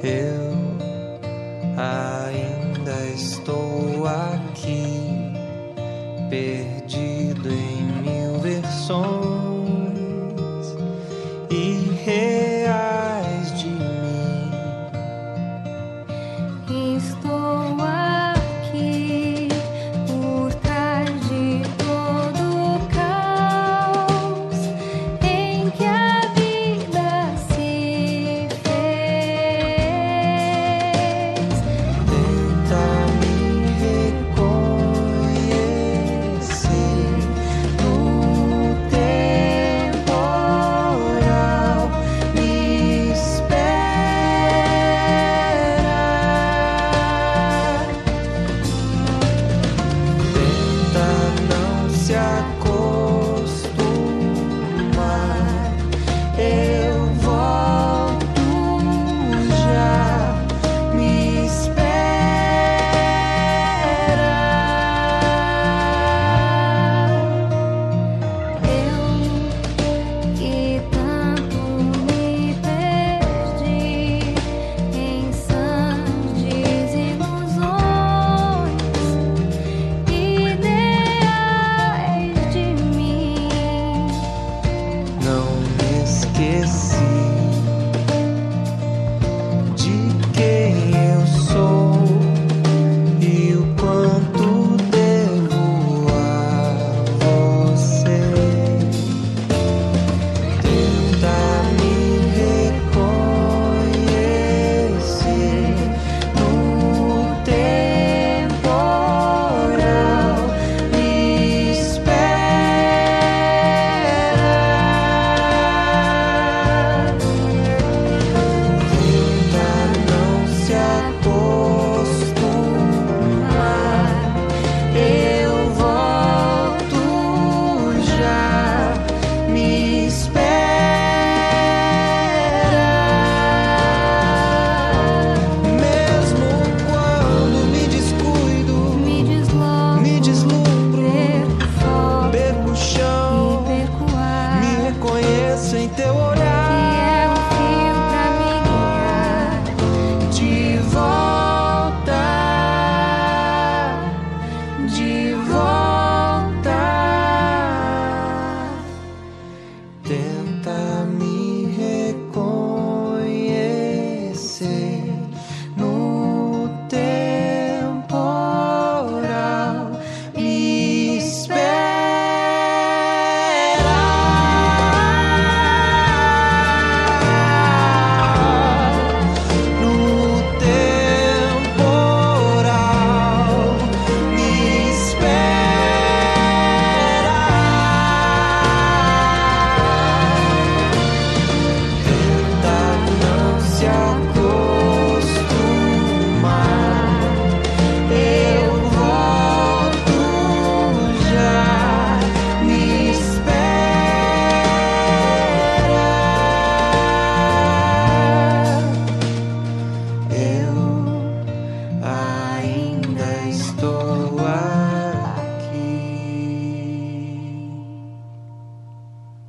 Eu ainda estou aqui, perdido em mil versões irreais de mim. Estou aqui por trás de todo o caos em que a vida se fez. Tenta me reconhecer no temporal, me espera. Tenta não se acostumar. Eu volto já, me espera. Eu que tanto me perdi em sãs desilusões, ideais de mim. Não me esqueci de quem eu sou e o quanto devo a você. Tenta me reconhecer no temporal, me espera. Tenta não se acostumar. Eu volto já, me espera. Mesmo quando me descuido, Me desloco, me deslumbro, perco o foco, perco o chão, perco o ar. me reconheço em teu olhar.